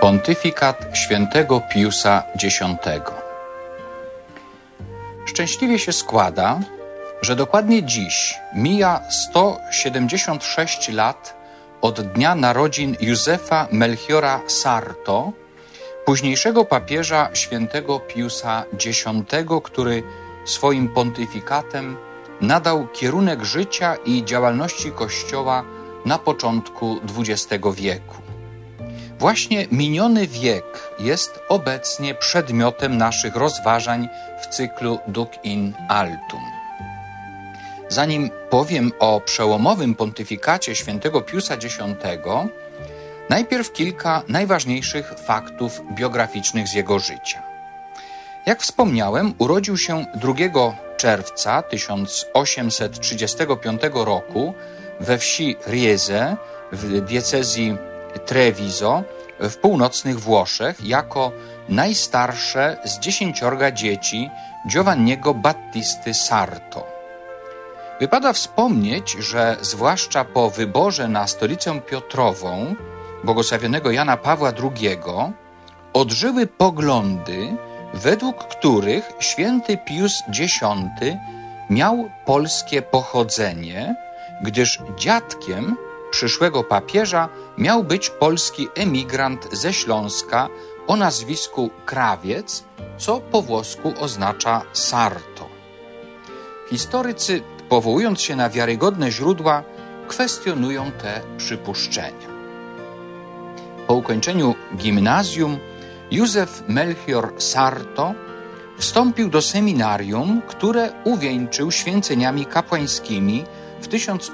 Pontyfikat świętego Piusa X. Szczęśliwie się składa, że dokładnie dziś mija 176 lat od dnia narodzin Józefa Melchiora Sarto, późniejszego papieża świętego Piusa X, który swoim pontyfikatem nadał kierunek życia i działalności Kościoła na początku XX wieku. Właśnie miniony wiek jest obecnie przedmiotem naszych rozważań w cyklu Duc in Altum. Zanim powiem o przełomowym pontyfikacie świętego Piusa X, najpierw kilka najważniejszych faktów biograficznych z jego życia. Jak wspomniałem, urodził się 2 czerwca 1835 roku we wsi Riese w diecezji Treviso w północnych Włoszech jako najstarsze z 10 dzieci Giovanniego Battisty Sarto. Wypada wspomnieć, że zwłaszcza po wyborze na stolicę Piotrową błogosławionego Jana Pawła II odżyły poglądy, według których święty Pius X miał polskie pochodzenie, gdyż dziadkiem przyszłego papieża miał być polski emigrant ze Śląska o nazwisku Krawiec, co po włosku oznacza Sarto. Historycy, powołując się na wiarygodne źródła, kwestionują te przypuszczenia. Po ukończeniu gimnazjum Józef Melchior Sarto wstąpił do seminarium, które uwieńczył święceniami kapłańskimi w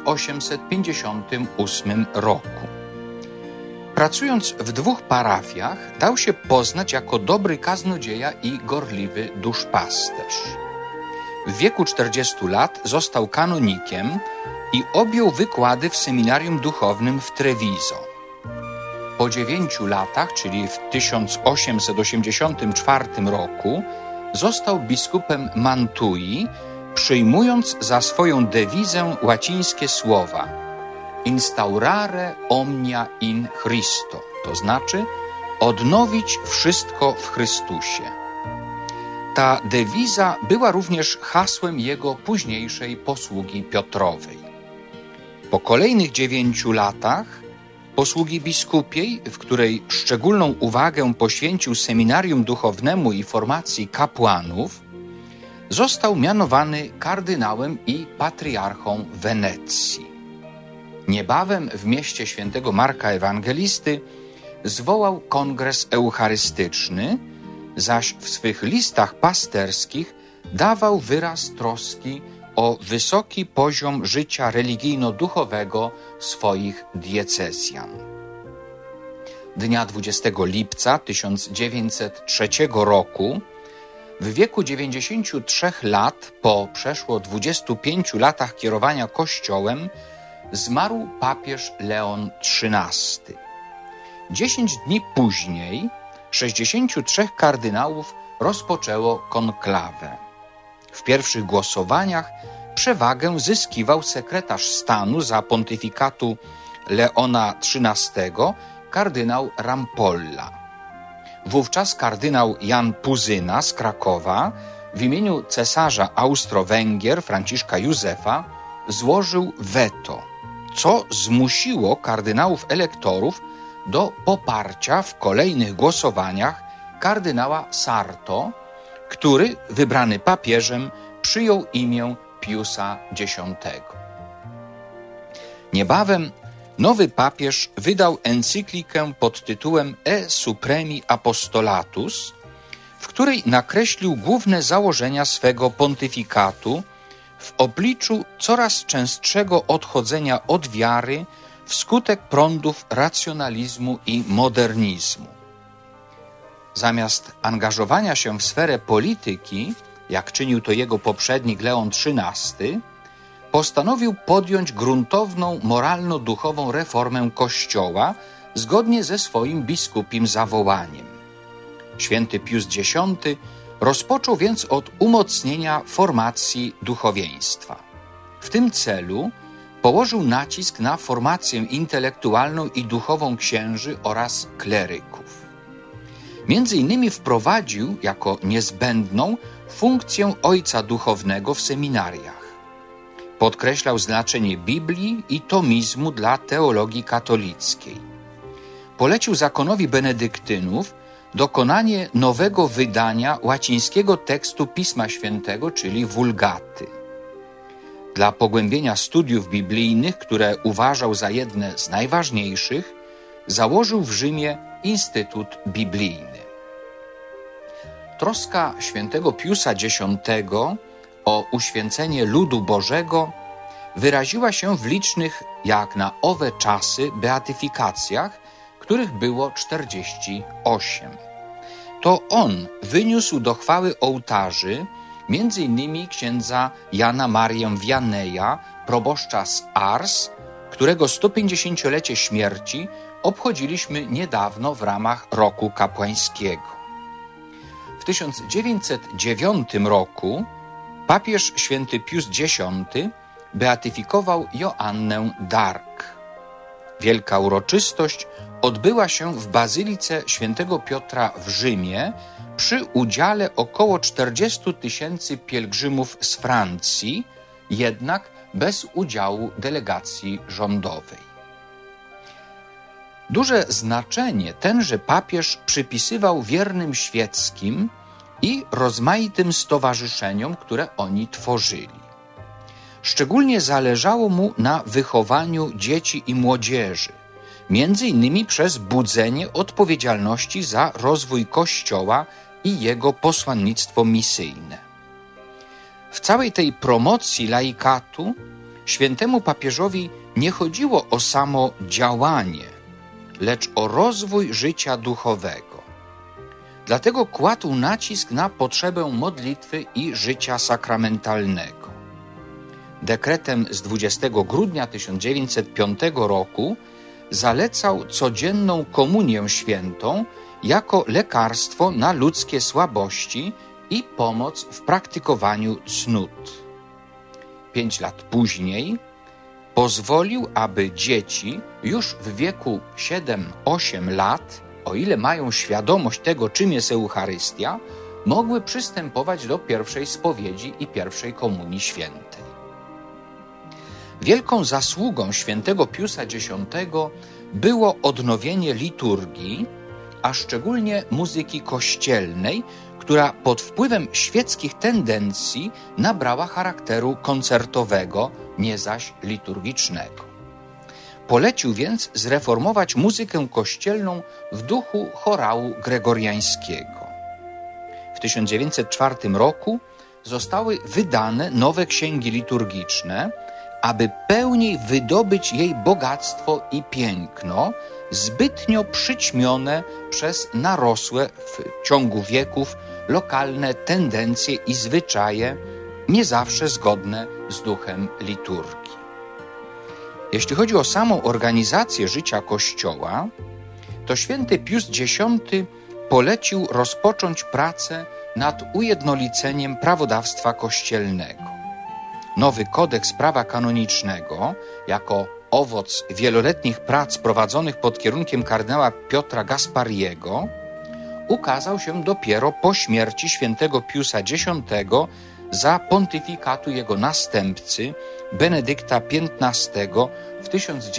1858 roku. Pracując w 2 parafiach, dał się poznać jako dobry kaznodzieja i gorliwy duszpasterz. W wieku 40 lat został kanonikiem i objął wykłady w seminarium duchownym w Treviso. Po 9 latach, czyli w 1884 roku, został biskupem Mantui, przyjmując za swoją dewizę łacińskie słowa instaurare omnia in Christo, to znaczy odnowić wszystko w Chrystusie. Ta dewiza była również hasłem jego późniejszej posługi Piotrowej. Po kolejnych 9 latach posługi biskupiej, w której szczególną uwagę poświęcił seminarium duchownemu i formacji kapłanów, został mianowany kardynałem i patriarchą Wenecji. Niebawem w mieście świętego Marka Ewangelisty zwołał kongres eucharystyczny, zaś w swych listach pasterskich dawał wyraz troski o wysoki poziom życia religijno-duchowego swoich diecezjan. Dnia 20 lipca 1903 roku, w wieku 93 lat, po przeszło 25 latach kierowania Kościołem, zmarł papież Leon XIII. 10 dni później 63 kardynałów rozpoczęło konklawę. W pierwszych głosowaniach przewagę zyskiwał sekretarz stanu za pontyfikatu Leona XIII, kardynał Rampolla. Wówczas kardynał Jan Puzyna z Krakowa w imieniu cesarza Austro-Węgier Franciszka Józefa złożył weto, co zmusiło kardynałów elektorów do poparcia w kolejnych głosowaniach kardynała Sarto, który, wybrany papieżem, przyjął imię Piusa X. Niebawem nowy papież wydał encyklikę pod tytułem E Supremi Apostolatus, w której nakreślił główne założenia swego pontyfikatu w obliczu coraz częstszego odchodzenia od wiary wskutek prądów racjonalizmu i modernizmu. Zamiast angażowania się w sferę polityki, jak czynił to jego poprzednik Leon XIII, postanowił podjąć gruntowną moralno-duchową reformę Kościoła zgodnie ze swoim biskupim zawołaniem. Święty Pius X rozpoczął więc od umocnienia formacji duchowieństwa. W tym celu położył nacisk na formację intelektualną i duchową księży oraz kleryków. Między innymi wprowadził jako niezbędną funkcję ojca duchownego w seminariach. Podkreślał znaczenie Biblii i tomizmu dla teologii katolickiej. Polecił zakonowi benedyktynów dokonanie nowego wydania łacińskiego tekstu Pisma Świętego, czyli Vulgaty. Dla pogłębienia studiów biblijnych, które uważał za jedne z najważniejszych, założył w Rzymie Instytut Biblijny. Troska świętego Piusa X o uświęcenie ludu Bożego wyraziła się w licznych, jak na owe czasy, beatyfikacjach, których było 48. To on wyniósł do chwały ołtarzy m.in. księdza Jana Marię Vianneya, proboszcza z Ars, którego 150-lecie śmierci obchodziliśmy niedawno w ramach roku kapłańskiego. W 1909 roku papież święty Pius X beatyfikował Joannę d'Arc. Wielka uroczystość odbyła się w Bazylice świętego Piotra w Rzymie przy udziale około 40 000 pielgrzymów z Francji, jednak bez udziału delegacji rządowej. Duże znaczenie tenże papież przypisywał wiernym świeckim i rozmaitym stowarzyszeniom, które oni tworzyli. Szczególnie zależało mu na wychowaniu dzieci i młodzieży, między innymi przez budzenie odpowiedzialności za rozwój Kościoła i jego posłannictwo misyjne. W całej tej promocji laikatu świętemu papieżowi nie chodziło o samo działanie, lecz o rozwój życia duchowego. Dlatego kładł nacisk na potrzebę modlitwy i życia sakramentalnego. Dekretem z 20 grudnia 1905 roku zalecał codzienną komunię świętą jako lekarstwo na ludzkie słabości i pomoc w praktykowaniu cnót. 5 lat później pozwolił, aby dzieci już w wieku 7-8 lat, o ile mają świadomość tego, czym jest Eucharystia, mogły przystępować do pierwszej spowiedzi i pierwszej komunii świętej. Wielką zasługą świętego Piusa X było odnowienie liturgii, a szczególnie muzyki kościelnej, która pod wpływem świeckich tendencji nabrała charakteru koncertowego, nie zaś liturgicznego. Polecił więc zreformować muzykę kościelną w duchu chorału gregoriańskiego. W 1904 roku zostały wydane nowe księgi liturgiczne, aby pełniej wydobyć jej bogactwo i piękno, zbytnio przyćmione przez narosłe w ciągu wieków lokalne tendencje i zwyczaje, nie zawsze zgodne z duchem liturgii. Jeśli chodzi o samą organizację życia Kościoła, to święty Pius X polecił rozpocząć pracę nad ujednoliceniem prawodawstwa kościelnego. Nowy kodeks prawa kanonicznego, jako owoc wieloletnich prac prowadzonych pod kierunkiem kardynała Piotra Gaspariego, ukazał się dopiero po śmierci świętego Piusa X za pontyfikatu jego następcy Benedykta XV w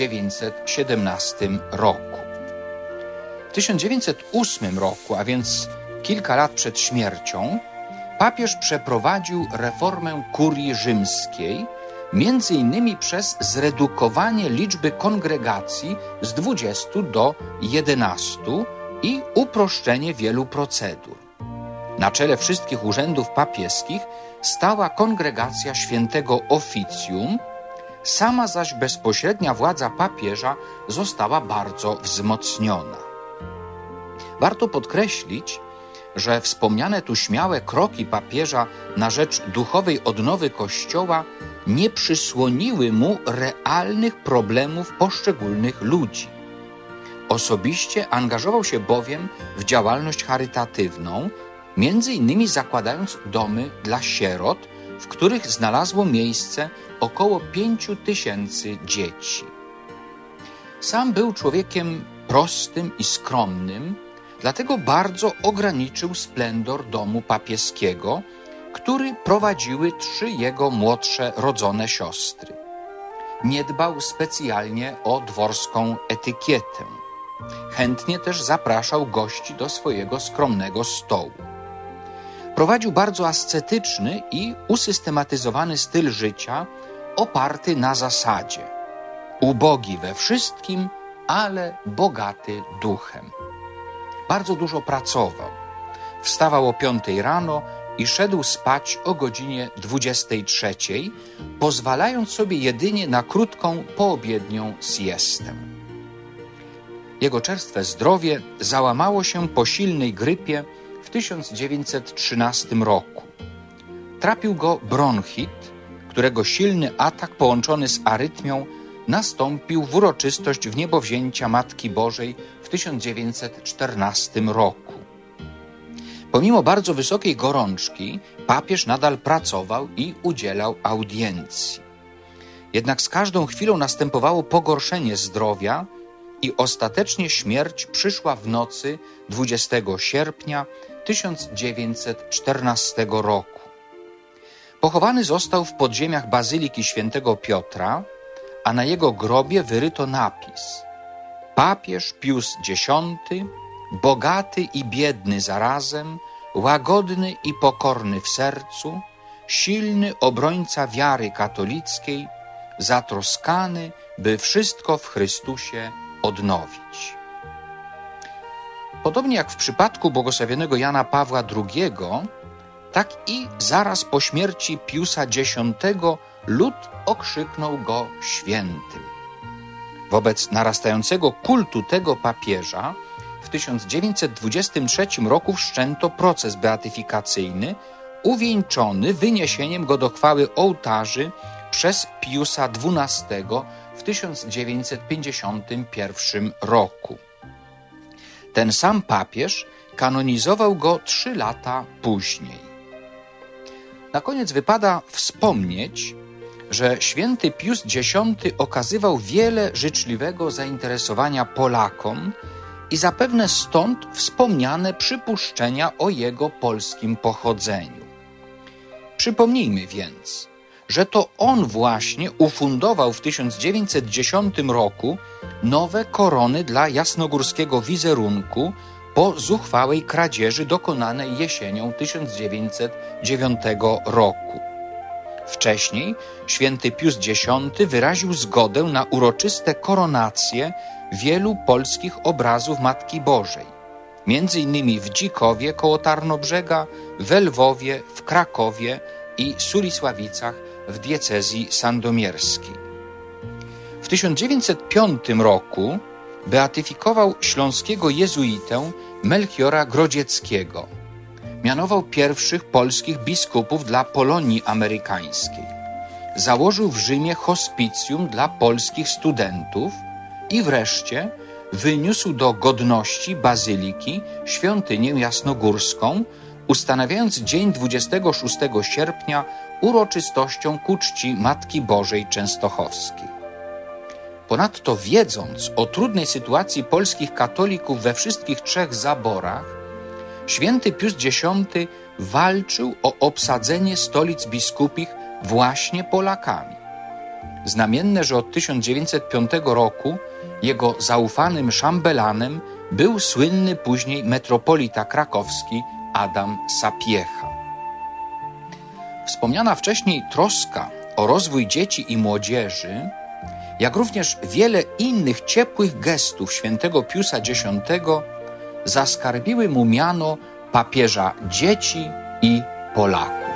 1917 roku. W 1908 roku, a więc kilka lat przed śmiercią, papież przeprowadził reformę kurii rzymskiej, między innymi przez zredukowanie liczby kongregacji z 20 do 11 i uproszczenie wielu procedur. Na czele wszystkich urzędów papieskich stała kongregacja świętego Oficjum, sama zaś bezpośrednia władza papieża została bardzo wzmocniona. Warto podkreślić, że wspomniane tu śmiałe kroki papieża na rzecz duchowej odnowy Kościoła nie przysłoniły mu realnych problemów poszczególnych ludzi. Osobiście angażował się bowiem w działalność charytatywną, między innymi zakładając domy dla sierot, w których znalazło miejsce około 5 000 dzieci. Sam był człowiekiem prostym i skromnym, Dlatego bardzo ograniczył splendor domu papieskiego, który prowadziły 3 jego młodsze rodzone siostry. Nie dbał specjalnie o dworską etykietę. Chętnie też zapraszał gości do swojego skromnego stołu. Prowadził bardzo ascetyczny i usystematyzowany styl życia, oparty na zasadzie: ubogi we wszystkim, ale bogaty duchem. Bardzo dużo pracował. Wstawał o 5 rano i szedł spać o godzinie 23, pozwalając sobie jedynie na krótką poobiednią siestę. Jego czerstwe zdrowie załamało się po silnej grypie w 1913 roku. Trapił go bronchit, którego silny atak połączony z arytmią nastąpił w uroczystość wniebowzięcia Matki Bożej w 1914 roku. Pomimo bardzo wysokiej gorączki, papież nadal pracował i udzielał audiencji. Jednak z każdą chwilą następowało pogorszenie zdrowia i ostatecznie śmierć przyszła w nocy 20 sierpnia 1914 roku. Pochowany został w podziemiach Bazyliki Świętego Piotra, a na jego grobie wyryto napis: papież Pius X, bogaty i biedny zarazem, łagodny i pokorny w sercu, silny obrońca wiary katolickiej, zatroskany, by wszystko w Chrystusie odnowić. Podobnie jak w przypadku błogosławionego Jana Pawła II, tak i zaraz po śmierci Piusa X lud okrzyknął go świętym. Wobec narastającego kultu tego papieża w 1923 roku wszczęto proces beatyfikacyjny, uwieńczony wyniesieniem go do chwały ołtarzy przez Piusa XII w 1951 roku. Ten sam papież kanonizował go 3 lata później. Na koniec wypada wspomnieć, że święty Pius X okazywał wiele życzliwego zainteresowania Polakom i zapewne stąd wspomniane przypuszczenia o jego polskim pochodzeniu. Przypomnijmy więc, że to on właśnie ufundował w 1910 roku nowe korony dla jasnogórskiego wizerunku po zuchwałej kradzieży dokonanej jesienią 1909 roku. Wcześniej święty Pius X wyraził zgodę na uroczyste koronacje wielu polskich obrazów Matki Bożej, między innymi w Dzikowie koło Tarnobrzega, w Lwowie, w Krakowie i Sulisławicach w diecezji sandomierskiej. W 1905 roku beatyfikował śląskiego jezuitę Melchiora Grodzieckiego. Mianował pierwszych polskich biskupów dla Polonii amerykańskiej. Założył w Rzymie hospicjum dla polskich studentów i wreszcie wyniósł do godności bazyliki świątynię jasnogórską, ustanawiając dzień 26 sierpnia uroczystością ku czci Matki Bożej Częstochowskiej. Ponadto, wiedząc o trudnej sytuacji polskich katolików we wszystkich 3 zaborach, święty Pius X walczył o obsadzenie stolic biskupich właśnie Polakami. Znamienne, że od 1905 roku jego zaufanym szambelanem był słynny później metropolita krakowski Adam Sapiecha. Wspomniana wcześniej troska o rozwój dzieci i młodzieży, jak również wiele innych ciepłych gestów świętego Piusa X zaskarbiły mu miano papieża dzieci i Polaków.